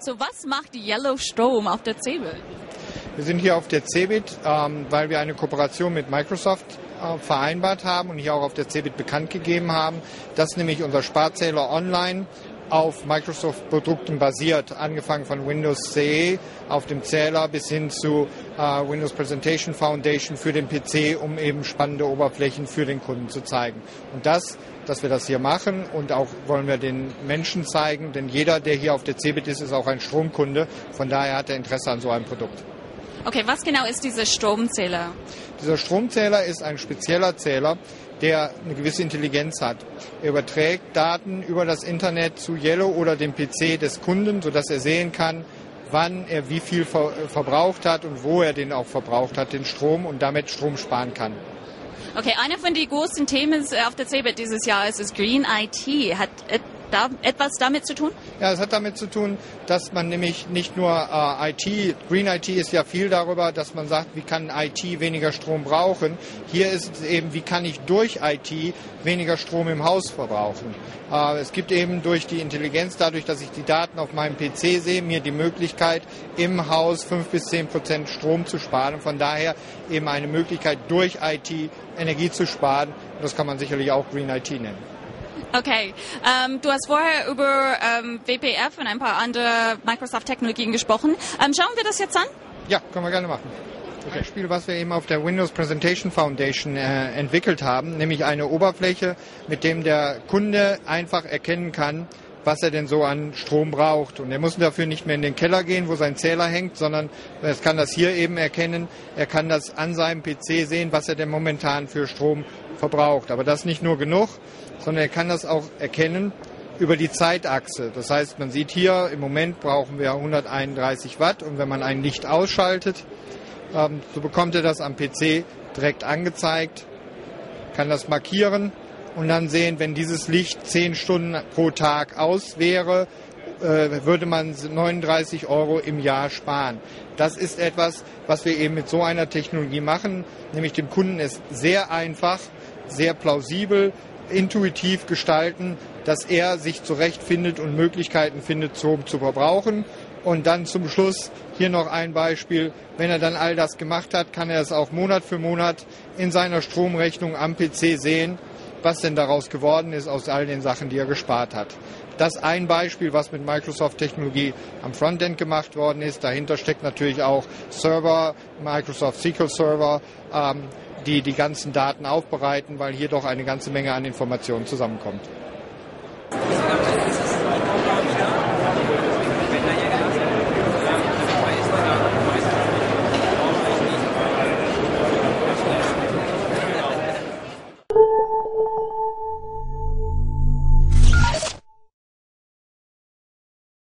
So, was macht die Yellow Strom auf der CeBIT? Wir sind hier auf der CeBIT, weil wir eine Kooperation mit Microsoft vereinbart haben und hier auch auf der CeBIT bekannt gegeben haben, dass nämlich unser Sparzähler online auf Microsoft-Produkten basiert, angefangen von Windows CE auf dem Zähler bis hin zu Windows Presentation Foundation für den PC, um eben spannende Oberflächen für den Kunden zu zeigen. Und dass wir das hier machen und auch wollen wir den Menschen zeigen, denn jeder, der hier auf der CeBIT ist auch ein Stromkunde. Von daher hat er Interesse an so einem Produkt. Okay, was genau ist dieser Stromzähler? Dieser Stromzähler ist ein spezieller Zähler, der eine gewisse Intelligenz hat. Er überträgt Daten über das Internet zu Yellow oder dem PC des Kunden, sodass er sehen kann, wann er wie viel verbraucht hat und wo er den auch verbraucht hat, den Strom, und damit Strom sparen kann. Okay, einer von den großen Themen auf der CeBIT dieses Jahr ist Green IT. Hat etwas damit zu tun? Ja, es hat damit zu tun, dass man nämlich nicht nur Green IT ist ja viel darüber, dass man sagt, wie kann IT weniger Strom brauchen. Hier ist es eben, wie kann ich durch IT weniger Strom im Haus verbrauchen. Es gibt eben durch die Intelligenz, dadurch, dass ich die Daten auf meinem PC sehe, mir die Möglichkeit, im Haus 5-10% Strom zu sparen. Und von daher eben eine Möglichkeit, durch IT Energie zu sparen. Und das kann man sicherlich auch Green IT nennen. Okay, du hast vorher über WPF und ein paar andere Microsoft-Technologien gesprochen. Schauen wir das jetzt an? Ja, können wir gerne machen. Ein Beispiel, was wir eben auf der Windows Presentation Foundation entwickelt haben, nämlich eine Oberfläche, mit dem der Kunde einfach erkennen kann, was er denn so an Strom braucht. Und er muss dafür nicht mehr in den Keller gehen, wo sein Zähler hängt, sondern er kann das hier eben erkennen. Er kann das an seinem PC sehen, was er denn momentan für Strom verbraucht. Aber das ist nicht nur genug, sondern er kann das auch erkennen über die Zeitachse. Das heißt, man sieht hier, im Moment brauchen wir 131 Watt und wenn man ein Licht ausschaltet, so bekommt er das am PC direkt angezeigt, kann das markieren und dann sehen, wenn dieses Licht 10 Stunden pro Tag aus wäre, würde man 39 € im Jahr sparen. Das ist etwas, was wir eben mit so einer Technologie machen, nämlich dem Kunden es sehr einfach, sehr plausibel, intuitiv gestalten, dass er sich zurechtfindet und Möglichkeiten findet, Strom zu verbrauchen. Und dann zum Schluss hier noch ein Beispiel. Wenn er dann all das gemacht hat, kann er es auch Monat für Monat in seiner Stromrechnung am PC sehen, was denn daraus geworden ist aus all den Sachen, die er gespart hat. Das ein Beispiel, was mit Microsoft-Technologie am Frontend gemacht worden ist. Dahinter steckt natürlich auch Server, Microsoft SQL Server, die ganzen Daten aufbereiten, weil hier doch eine ganze Menge an Informationen zusammenkommt.